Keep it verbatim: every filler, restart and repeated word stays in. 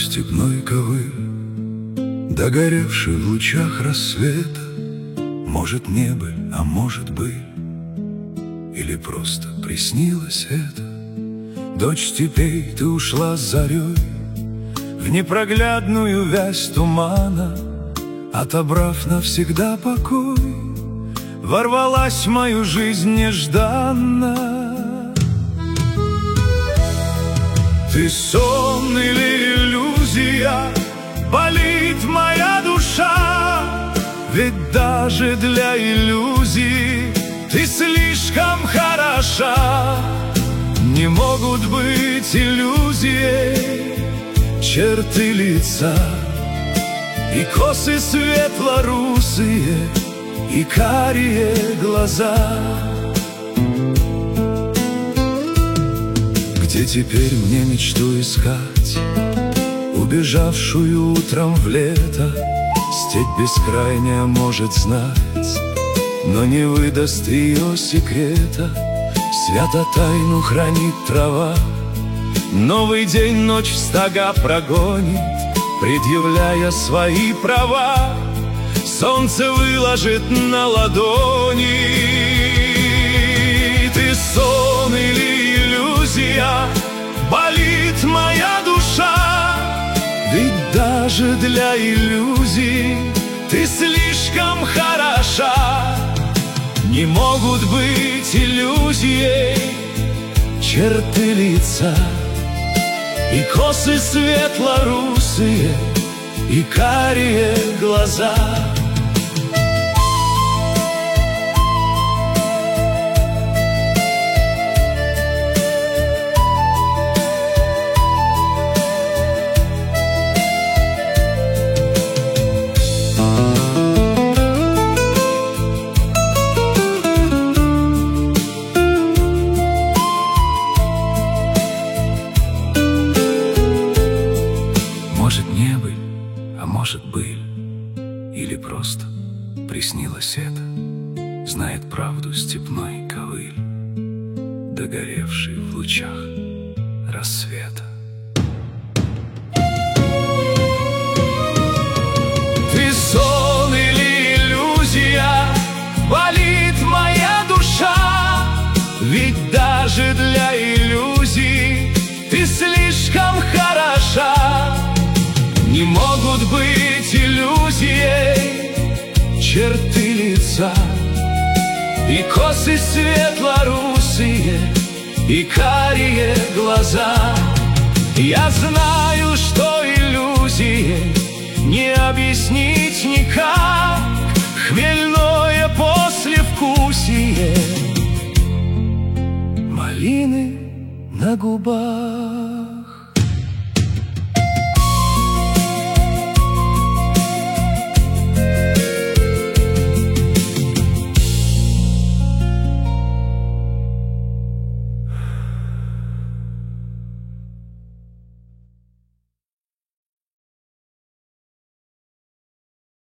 степной ковыль, догоревший в лучах рассвета. Может, не быль, а может, быль, или просто приснилось это. Дочь степей, ты ушла с зарей в непроглядную вязь тумана, отобрав навсегда покой, ворвалась в мою жизнь нежданно. Ты сон или иллюзия, болит моя душа, ведь даже для иллюзии ты слишком хороша. Не могут быть иллюзией черты лица и косы светло-русые, и карие глаза. Где теперь мне мечту искать, убежавшую утром в лето? Степь бескрайняя может знать, но не выдаст ее секрета. Свято тайну хранит трава, новый день ночь в стога прогонит, предъявляя свои права. Солнце выложит на ладони. Ты сон или иллюзия, болит моя душа, ведь даже для иллюзий ты слишком хороша. Не могут быть иллюзией черты лица и косы светло-русые, и карие глаза. Может, не быль, а может, быль, или просто приснилось это. Знает правду степной ковыль, догоревший в лучах рассвета. Ты сон или иллюзия, болит моя душа, ведь даже для иллюзий ты слишком хороша. Не могут быть иллюзией черты лица и косы светло-русые, и карие глаза. Я знаю, что иллюзии не объяснить никак, хмельное послевкусие малины на губах.